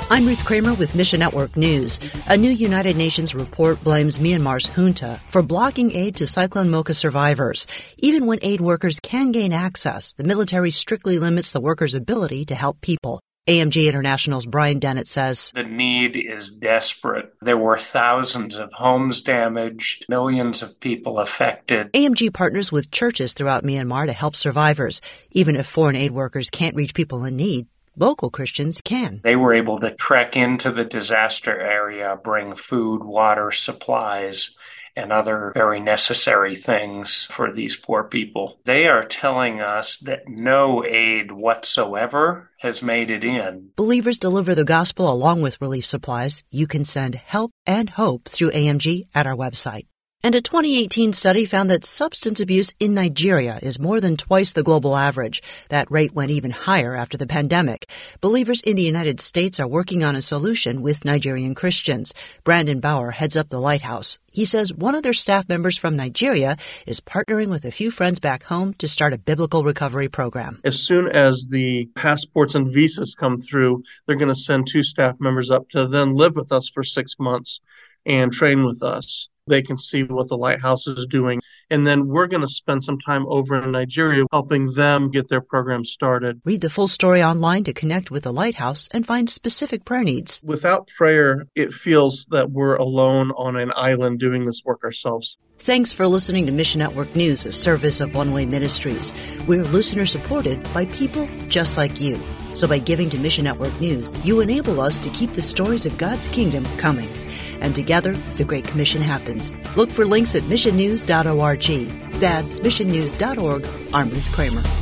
I'm Ruth Kramer with Mission Network News. A new United Nations report blames Myanmar's junta for blocking aid to Cyclone Mocha survivors. Even when aid workers can gain access, the military strictly limits the workers' ability to help people. AMG International's Brian Dennett says, the need is desperate. There were thousands of homes damaged, millions of people affected. AMG partners with churches throughout Myanmar to help survivors. Even if foreign aid workers can't reach people in need, local Christians can. They were able to trek into the disaster area, bring food, water, supplies, and other very necessary things for these poor people. They are telling us that no aid whatsoever has made it in. Believers deliver the gospel along with relief supplies. You can send help and hope through AMG at our website. And a 2018 study found that substance abuse in Nigeria is more than twice the global average. That rate went even higher after the pandemic. Believers in the United States are working on a solution with Nigerian Christians. Brandon Bauer heads up the Lighthouse. He says one of their staff members from Nigeria is partnering with a few friends back home to start a biblical recovery program. As soon as the passports and visas come through, they're going to send 2 staff members up to then live with us for 6 months and train with us. They can see what the Lighthouse is doing. And then we're going to spend some time over in Nigeria helping them get their program started. Read the full story online to connect with the Lighthouse and find specific prayer needs. Without prayer, it feels that we're alone on an island doing this work ourselves. Thanks for listening to Mission Network News, a service of One Way Ministries. We're listener-supported by people just like you. So by giving to Mission Network News, you enable us to keep the stories of God's kingdom coming. And together, the Great Commission happens. Look for links at missionnews.org. That's missionnews.org. I'm Ruth Kramer.